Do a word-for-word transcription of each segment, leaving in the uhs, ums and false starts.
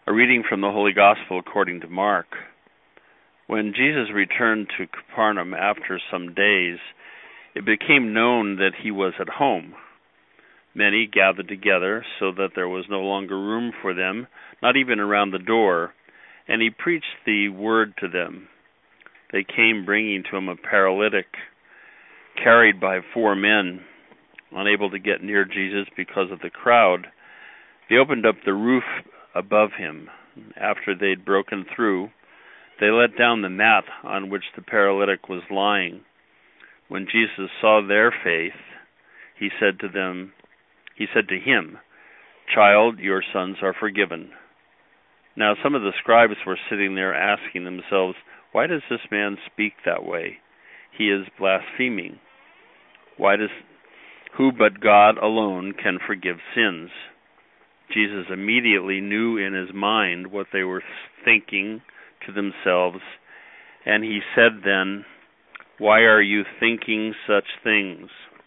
A reading from the Holy Gospel according to Mark. When Jesus returned to Capernaum after some days, it became known that he was at home. Many gathered together so that there was no longer room for them, not even around the door, and he preached the word to them. They came bringing to him a paralytic, carried by four men, unable to get near Jesus because of the crowd. They opened up the roof above him. After they'd broken through, they let down the mat on which the paralytic was lying. When Jesus saw their faith, he said to them, he said to him, "Child, your sins are forgiven." Now some of the scribes were sitting there asking themselves, "Why does this man speak that way? He is blaspheming. Why does who but God alone can forgive sins?" Jesus immediately knew in his mind what they were thinking to themselves, and he said then, "Why are you thinking such things?"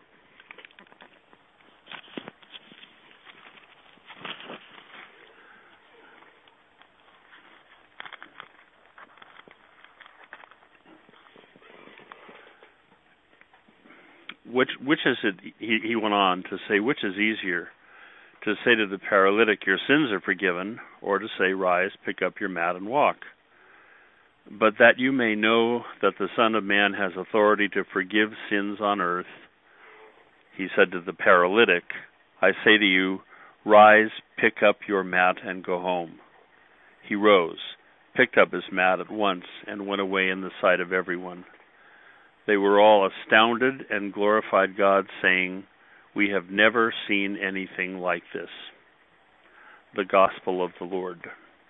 Which which is it, he, he went on to say, which is easier, to say to the paralytic, "Your sins are forgiven," or to say, "Rise, pick up your mat and walk"? But that you may know that the Son of Man has authority to forgive sins on earth, he said to the paralytic, "I say to you, rise, pick up your mat and go home." He rose, picked up his mat at once, and went away in the sight of everyone. They were all astounded and glorified God, saying, "We have never seen anything like this." The Gospel of the Lord.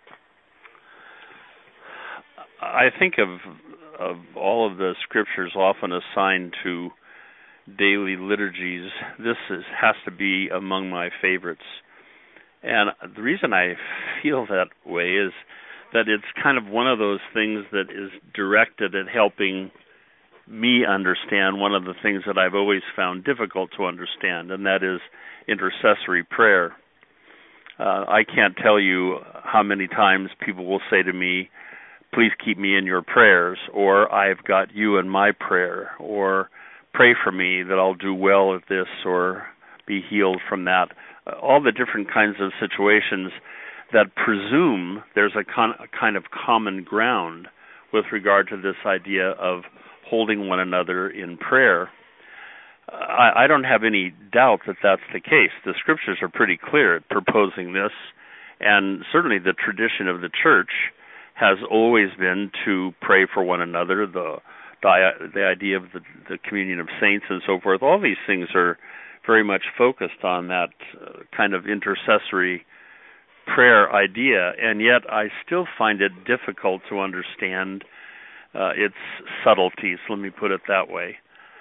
I think of of all of the scriptures often assigned to daily liturgies, this is, has to be among my favorites. And the reason I feel that way is that it's kind of one of those things that is directed at helping me understand one of the things that I've always found difficult to understand, and that is intercessory prayer. Uh, I can't tell you how many times people will say to me, "Please keep me in your prayers," or "I've got you in my prayer," or "Pray for me that I'll do well at this," or "Be healed from that." Uh, all the different kinds of situations that presume there's a, con- a kind of common ground with regard to this idea of holding one another in prayer. I, I don't have any doubt that that's the case. The scriptures are pretty clear at proposing this, and certainly the tradition of the church has always been to pray for one another, the the, the idea of the, the communion of saints and so forth. All these things are very much focused on that uh, kind of intercessory prayer idea, and yet I still find it difficult to understand uh, its subtleties, let me put it that way.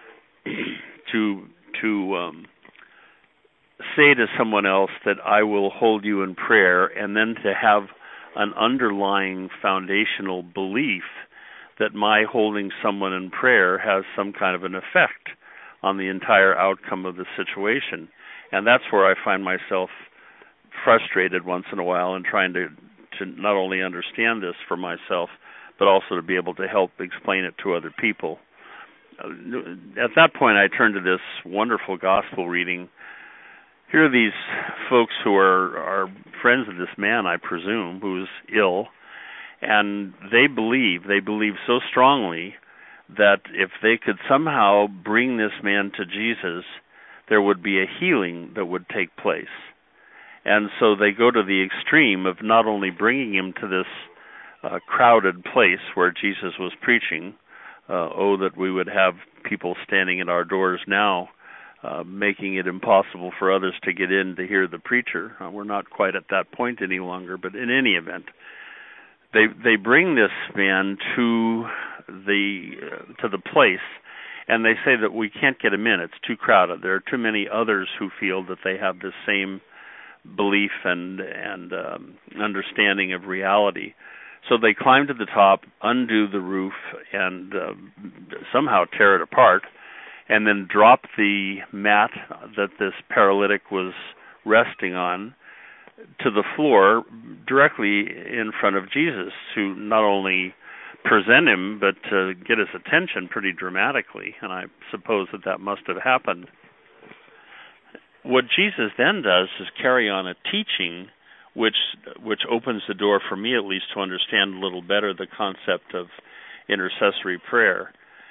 to to um, say to someone else that I will hold you in prayer, and then to have an underlying foundational belief that my holding someone in prayer has some kind of an effect on the entire outcome of the situation. And that's where I find myself frustrated once in a while in trying to, to not only understand this for myself, but also to be able to help explain it to other people. At that point, I turned to this wonderful gospel reading. Here are these folks who are, are friends of this man, I presume, who's ill, and they believe, they believe so strongly that if they could somehow bring this man to Jesus, there would be a healing that would take place. And so they go to the extreme of not only bringing him to this uh, crowded place where Jesus was preaching, uh, oh, that we would have people standing at our doors now, Uh, making it impossible for others to get in to hear the preacher. Uh, we're not quite at that point any longer, but in any event, they they bring this man to the uh, to the place, and they say that we can't get him in. It's too crowded. There are too many others who feel that they have the same belief and and um, understanding of reality. So they climb to the top, undo the roof, and uh, somehow tear it apart, and then drop the mat that this paralytic was resting on, to the floor directly in front of Jesus to not only present him but to get his attention pretty dramatically, and I suppose that that must have happened. What Jesus then does is carry on a teaching which which opens the door for me at least to understand a little better the concept of intercessory prayer.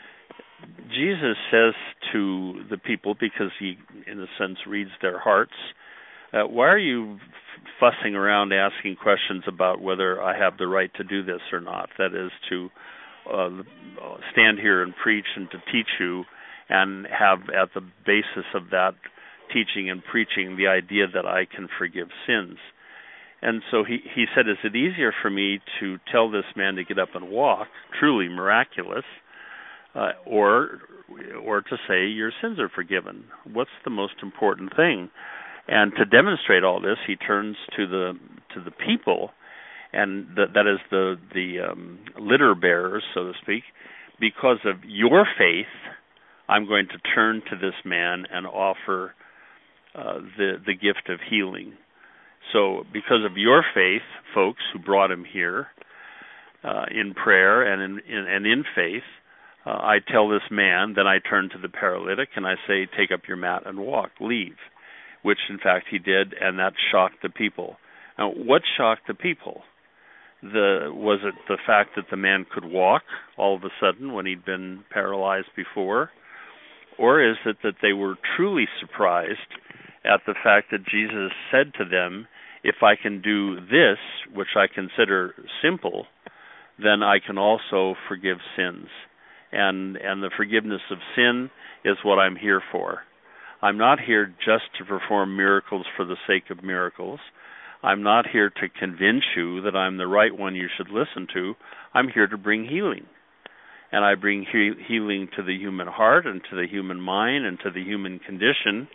Jesus says to the people, because he, in a sense, reads their hearts, uh, why are you fussing around asking questions about whether I have the right to do this or not? That is, to uh, stand here and preach and to teach you and have at the basis of that teaching and preaching the idea that I can forgive sins. And so he, he said, is it easier for me to tell this man to get up and walk, truly miraculous, uh, or or to say your sins are forgiven? What's the most important thing? And to demonstrate all this, he turns to the to the people, and the, that is the the um, litter bearers, so to speak. Because of your faith, I'm going to turn to this man and offer uh, the the gift of healing. So, because of your faith, folks who brought him here uh, in prayer and in, in and in faith, uh, I tell this man, then I turn to the paralytic and I say, take up your mat and walk, leave, which in fact he did, and that shocked the people. Now, what shocked the people? The was it the fact that the man could walk all of a sudden when he'd been paralyzed before, or is it that they were truly surprised at the fact that Jesus said to them, if I can do this, which I consider simple, then I can also forgive sins. And and the forgiveness of sin is what I'm here for. I'm not here just to perform miracles for the sake of miracles. I'm not here to convince you that I'm the right one you should listen to. I'm here to bring healing. And I bring he- healing to the human heart and to the human mind and to the human condition.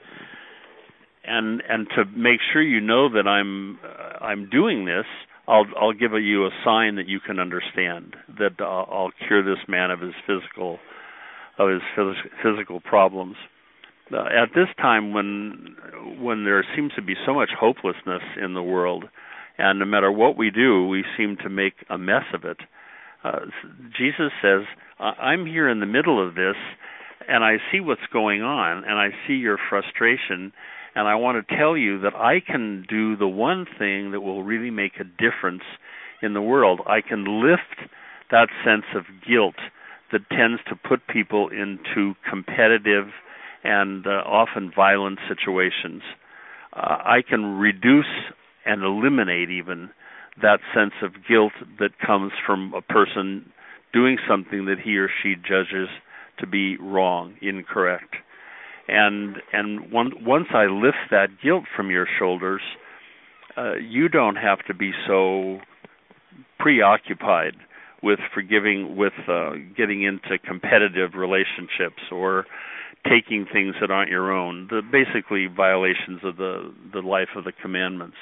And and to make sure you know that I'm uh, I'm doing this, I'll I'll give you a sign that you can understand that I'll, I'll cure this man of his physical of his phys- physical problems. Uh, at this time, when when there seems to be so much hopelessness in the world, and no matter what we do, we seem to make a mess of it. Uh, Jesus says, "I'm here in the middle of this, and I see what's going on, and I see your frustration." And I want to tell you that I can do the one thing that will really make a difference in the world. I can lift that sense of guilt that tends to put people into competitive and uh, often violent situations. Uh, I can reduce and eliminate even that sense of guilt that comes from a person doing something that he or she judges to be wrong, incorrect. And and one, once I lift that guilt from your shoulders, uh, you don't have to be so preoccupied with forgiving, with uh, getting into competitive relationships or taking things that aren't your own, the basically violations of the, the life of the commandments.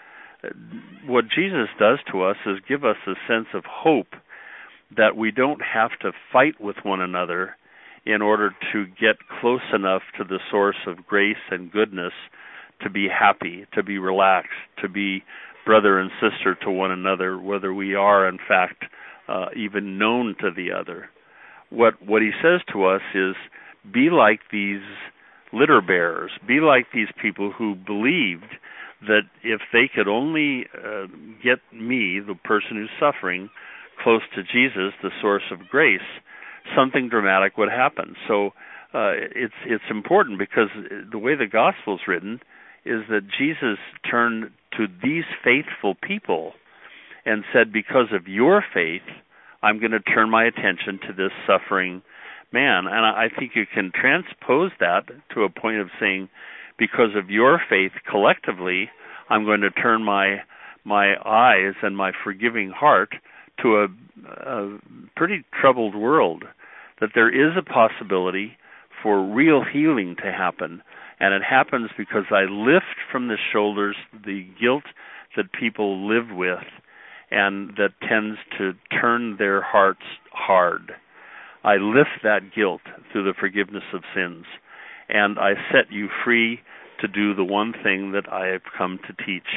What Jesus does to us is give us a sense of hope that we don't have to fight with one another in order to get close enough to the source of grace and goodness to be happy, to be relaxed, to be brother and sister to one another, whether we are, in fact, uh, even known to the other. What what he says to us is, be like these litter bearers, be like these people who believed that if they could only uh, get me, the person who's suffering, close to Jesus, the source of grace, something dramatic would happen. So uh, it's it's important because the way the gospel's written is that Jesus turned to these faithful people and said, because of your faith, I'm going to turn my attention to this suffering man. And I think you can transpose that to a point of saying, because of your faith collectively, I'm going to turn my my eyes and my forgiving heart to a, a pretty troubled world, that there is a possibility for real healing to happen. And it happens because I lift from the shoulders the guilt that people live with and that tends to turn their hearts hard. I lift that guilt through the forgiveness of sins, and I set you free to do the one thing that I have come to teach,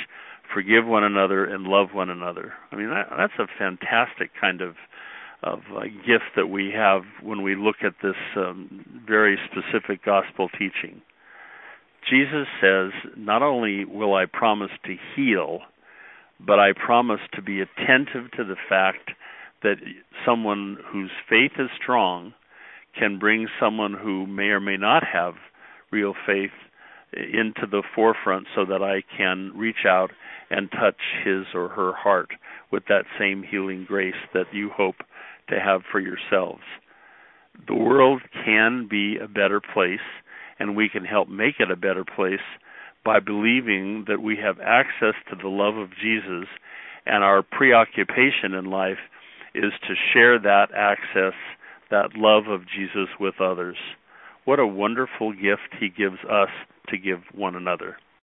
forgive one another, and love one another. I mean, that, that's a fantastic kind of of uh, gift that we have when we look at this um, very specific gospel teaching. Jesus says, not only will I promise to heal, but I promise to be attentive to the fact that someone whose faith is strong can bring someone who may or may not have real faith into the forefront so that I can reach out and touch his or her heart with that same healing grace that you hope to have for yourselves. The world can be a better place, and we can help make it a better place by believing that we have access to the love of Jesus, and our preoccupation in life is to share that access, that love of Jesus with others. What a wonderful gift he gives us to give one another.